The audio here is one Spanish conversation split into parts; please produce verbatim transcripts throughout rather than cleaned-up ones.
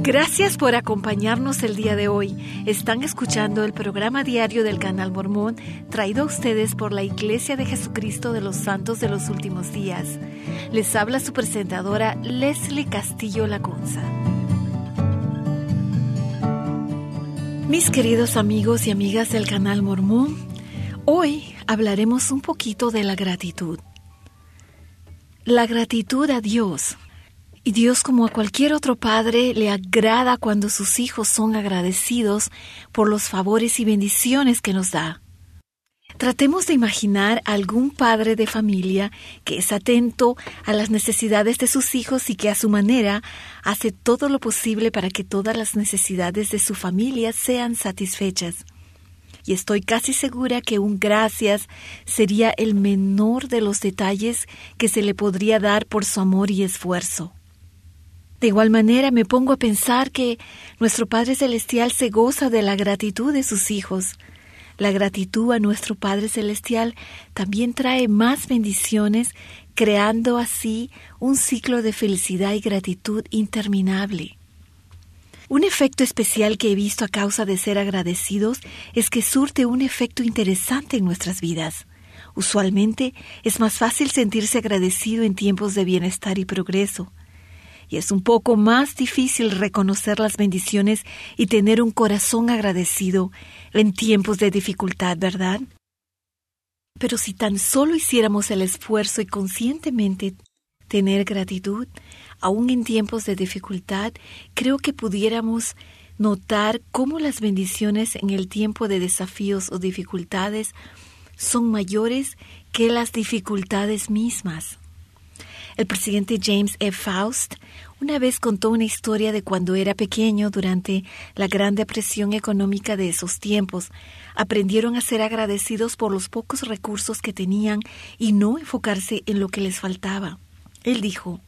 Gracias por acompañarnos el día de hoy. Están escuchando el programa diario del Canal Mormón, traído a ustedes por la Iglesia de Jesucristo de los Santos de los Últimos Días. Les habla su presentadora Leslie Castillo Lacunza. Mis queridos amigos y amigas del Canal Mormón, hoy hablaremos un poquito de la gratitud. La gratitud a Dios. Y Dios, como a cualquier otro padre, le agrada cuando sus hijos son agradecidos por los favores y bendiciones que nos da. Tratemos de imaginar a algún padre de familia que es atento a las necesidades de sus hijos y que a su manera hace todo lo posible para que todas las necesidades de su familia sean satisfechas. Y estoy casi segura que un gracias sería el menor de los detalles que se le podría dar por su amor y esfuerzo. De igual manera, me pongo a pensar que nuestro Padre Celestial se goza de la gratitud de sus hijos. La gratitud a nuestro Padre Celestial también trae más bendiciones, creando así un ciclo de felicidad y gratitud interminable. Un efecto especial que he visto a causa de ser agradecidos es que surte un efecto interesante en nuestras vidas. Usualmente es más fácil sentirse agradecido en tiempos de bienestar y progreso. Y es un poco más difícil reconocer las bendiciones y tener un corazón agradecido en tiempos de dificultad, ¿verdad? Pero si tan solo hiciéramos el esfuerzo y conscientemente tener gratitud, aún en tiempos de dificultad, creo que pudiéramos notar cómo las bendiciones en el tiempo de desafíos o dificultades son mayores que las dificultades mismas. El presidente James E. Faust una vez contó una historia de cuando era pequeño durante la Gran Depresión económica de esos tiempos. Aprendieron a ser agradecidos por los pocos recursos que tenían y no enfocarse en lo que les faltaba. Él dijo: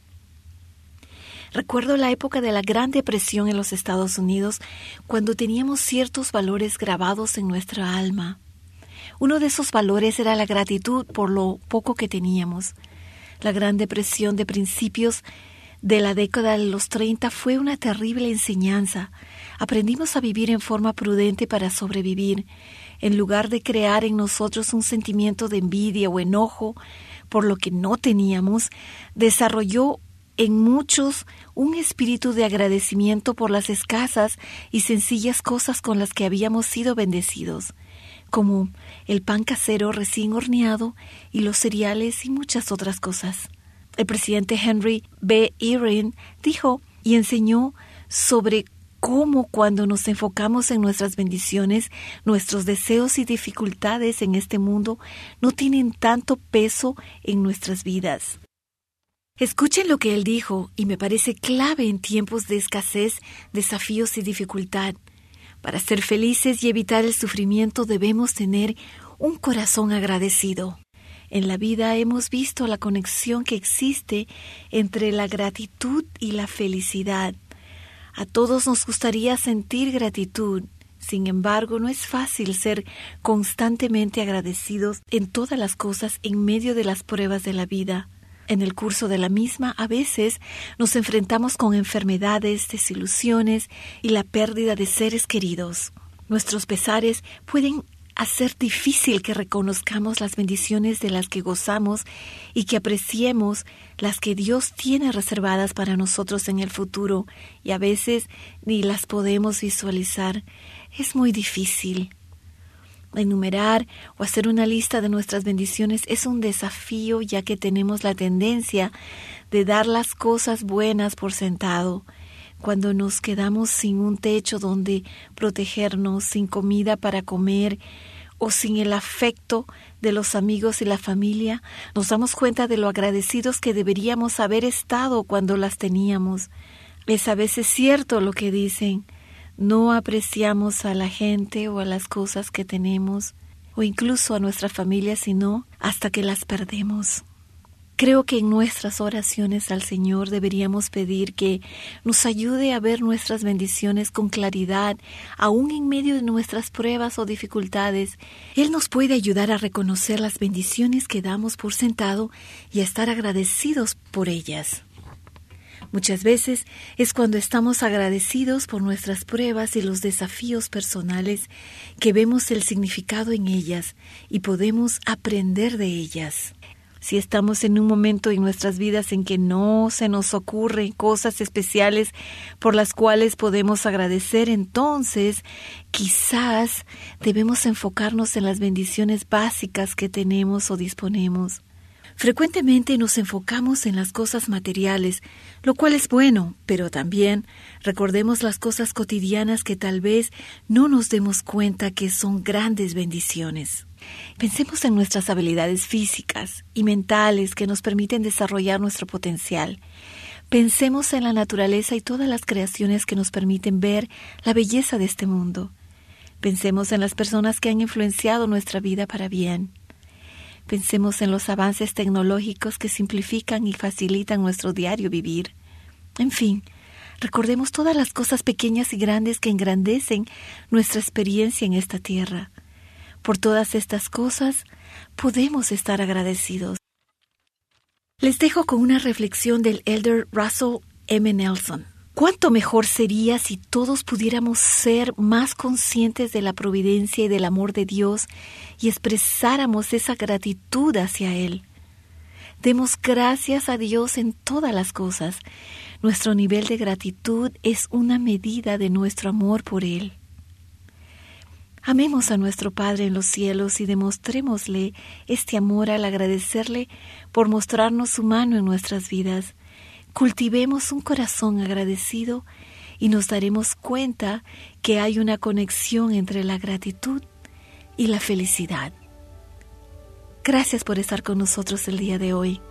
recuerdo la época de la Gran Depresión en los Estados Unidos, cuando teníamos ciertos valores grabados en nuestra alma. Uno de esos valores era la gratitud por lo poco que teníamos. La Gran Depresión de principios de la década de los treinta fue una terrible enseñanza. Aprendimos a vivir en forma prudente para sobrevivir, en lugar de crear en nosotros un sentimiento de envidia o enojo por lo que no teníamos. Desarrolló en muchos un espíritu de agradecimiento por las escasas y sencillas cosas con las que habíamos sido bendecidos, como el pan casero recién horneado y los cereales y muchas otras cosas. El presidente Henry B. Eyring dijo y enseñó sobre cómo cuando nos enfocamos en nuestras bendiciones, nuestros deseos y dificultades en este mundo no tienen tanto peso en nuestras vidas. Escuchen lo que él dijo y me parece clave en tiempos de escasez, desafíos y dificultad. Para ser felices y evitar el sufrimiento debemos tener un corazón agradecido. En la vida hemos visto la conexión que existe entre la gratitud y la felicidad. A todos nos gustaría sentir gratitud. Sin embargo, no es fácil ser constantemente agradecidos en todas las cosas en medio de las pruebas de la vida. En el curso de la misma, a veces nos enfrentamos con enfermedades, desilusiones y la pérdida de seres queridos. Nuestros pesares pueden hacer difícil que reconozcamos las bendiciones de las que gozamos y que apreciemos las que Dios tiene reservadas para nosotros en el futuro, y a veces ni las podemos visualizar. Es muy difícil. Enumerar o hacer una lista de nuestras bendiciones es un desafío, ya que tenemos la tendencia de dar las cosas buenas por sentado. Cuando nos quedamos sin un techo donde protegernos, sin comida para comer o sin el afecto de los amigos y la familia, nos damos cuenta de lo agradecidos que deberíamos haber estado cuando las teníamos. Es a veces cierto lo que dicen: no apreciamos a la gente o a las cosas que tenemos, o incluso a nuestra familia, sino hasta que las perdemos. Creo que en nuestras oraciones al Señor deberíamos pedir que nos ayude a ver nuestras bendiciones con claridad, aún en medio de nuestras pruebas o dificultades. Él nos puede ayudar a reconocer las bendiciones que damos por sentado y a estar agradecidos por ellas. Muchas veces es cuando estamos agradecidos por nuestras pruebas y los desafíos personales que vemos el significado en ellas y podemos aprender de ellas. Si estamos en un momento en nuestras vidas en que no se nos ocurren cosas especiales por las cuales podemos agradecer, entonces quizás debemos enfocarnos en las bendiciones básicas que tenemos o disponemos. Frecuentemente nos enfocamos en las cosas materiales, lo cual es bueno, pero también recordemos las cosas cotidianas que tal vez no nos demos cuenta que son grandes bendiciones. Pensemos en nuestras habilidades físicas y mentales que nos permiten desarrollar nuestro potencial. Pensemos en la naturaleza y todas las creaciones que nos permiten ver la belleza de este mundo. Pensemos en las personas que han influenciado nuestra vida para bien. Pensemos en los avances tecnológicos que simplifican y facilitan nuestro diario vivir. En fin, recordemos todas las cosas pequeñas y grandes que engrandecen nuestra experiencia en esta tierra. Por todas estas cosas, podemos estar agradecidos. Les dejo con una reflexión del elder Russell M. Nelson. ¿Cuánto mejor sería si todos pudiéramos ser más conscientes de la providencia y del amor de Dios y expresáramos esa gratitud hacia Él? Demos gracias a Dios en todas las cosas. Nuestro nivel de gratitud es una medida de nuestro amor por Él. Amemos a nuestro Padre en los cielos y demostrémosle este amor al agradecerle por mostrarnos su mano en nuestras vidas. Cultivemos un corazón agradecido y nos daremos cuenta que hay una conexión entre la gratitud y la felicidad. Gracias por estar con nosotros el día de hoy.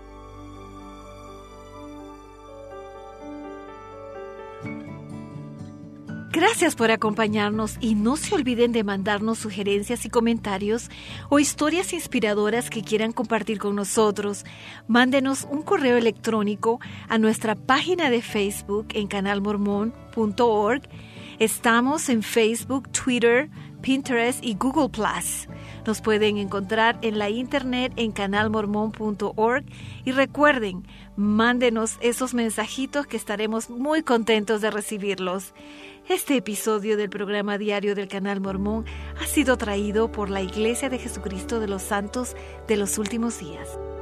Gracias por acompañarnos y no se olviden de mandarnos sugerencias y comentarios o historias inspiradoras que quieran compartir con nosotros. Mándenos un correo electrónico a nuestra página de Facebook en canal mormón punto org. Estamos en Facebook, Twitter, Pinterest y Google plus. Nos pueden encontrar en la internet en canal mormón punto org y recuerden, mándenos esos mensajitos que estaremos muy contentos de recibirlos. Este episodio del programa diario del Canal Mormón ha sido traído por la Iglesia de Jesucristo de los Santos de los Últimos Días.